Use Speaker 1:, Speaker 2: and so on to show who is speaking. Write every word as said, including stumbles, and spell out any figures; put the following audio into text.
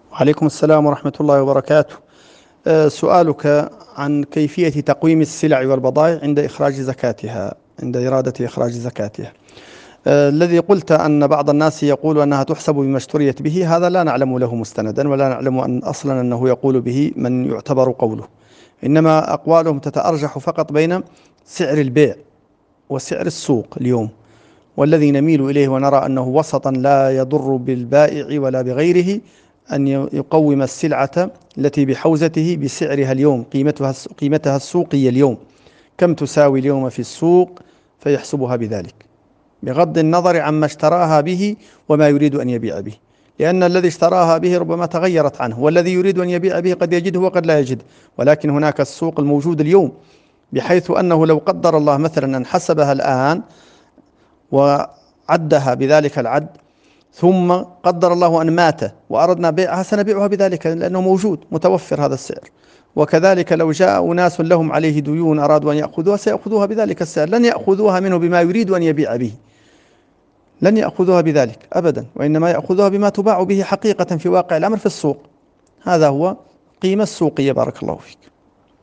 Speaker 1: وعليكم السلام ورحمة الله وبركاته. آه، سؤالك عن كيفية تقويم السلع والبضائع عند إخراج زكاتها، عند إرادة إخراج زكاتها. آه، الذي قلت أن بعض الناس يقول أنها تحسب بما اشتريت به، هذا لا نعلم له مستندا، ولا نعلم أن أصلا أنه يقول به من يعتبر قوله. إنما أقوالهم تتأرجح فقط بين سعر البيع وسعر السوق اليوم، والذي نميل إليه ونرى أنه وسطا لا يضر بالبائع ولا بغيره، أن يقوم السلعة التي بحوزته بسعرها اليوم، قيمتها قيمتها السوقية اليوم، كم تساوي اليوم في السوق، فيحسبها بذلك بغض النظر عما اشتراها به وما يريد أن يبيع به، لأن الذي اشتراها به ربما تغيرت عنه، والذي يريد أن يبيع به قد يجده وقد لا يجد. ولكن هناك السوق الموجود اليوم، بحيث أنه لو قدر الله مثلا أن حسبها الآن وعدها بذلك العد، ثم قدر الله أن مات وأردنا بيعها، سنبيعها بذلك لأنه موجود متوفر هذا السعر. وكذلك لو جاء أناس لهم عليه ديون أرادوا أن يأخذوها، سيأخذوها بذلك السعر، لن يأخذوها منه بما يريد أن يبيع به، لن يأخذوها بذلك أبدا، وإنما يأخذوها بما تباع به حقيقة في واقع الأمر في السوق. هذا هو قيمة السوقية. بارك الله فيك.